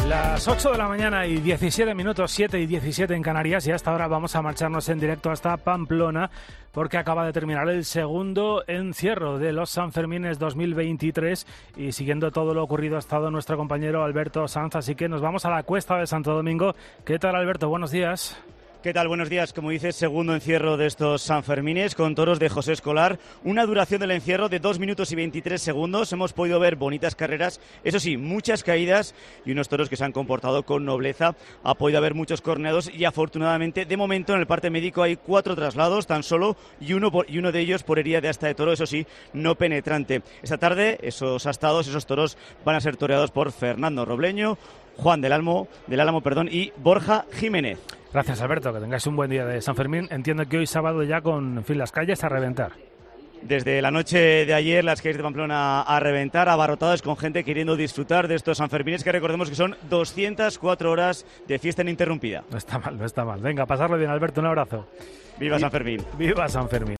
Las 8 de la mañana y 17 minutos, 7 y 17 en Canarias, y hasta ahora vamos a marcharnos en directo hasta Pamplona porque acaba de terminar el segundo encierro de los Sanfermines 2023 y siguiendo todo lo ocurrido ha estado nuestro compañero Alberto Sanz, así que nos vamos a la Cuesta de Santo Domingo. ¿Qué tal, Alberto? Buenos días. ¿Qué tal? Buenos días. Como dices, segundo encierro de estos Sanfermines con toros de José Escolar. Una duración del encierro de 2 minutos y 23 segundos. Hemos podido ver bonitas carreras, eso sí, muchas caídas y unos toros que se han comportado con nobleza. Ha podido haber muchos corneados y afortunadamente, de momento, en el parte médico hay 4 traslados tan solo y uno de ellos por herida de asta de toro, eso sí, no penetrante. Esta tarde esos astados, esos toros van a ser toreados por Fernando Robleño, Juan del Álamo, y Borja Jiménez. Gracias, Alberto, que tengáis un buen día de San Fermín. Entiendo que hoy sábado ya con las calles a reventar. Desde la noche de ayer las calles de Pamplona a reventar, abarrotadas con gente queriendo disfrutar de estos Sanfermines, que recordemos que son 204 horas de fiesta ininterrumpida. No está mal. Venga, pasarlo bien, Alberto, un abrazo. ¡Viva San Fermín! ¡Viva San Fermín!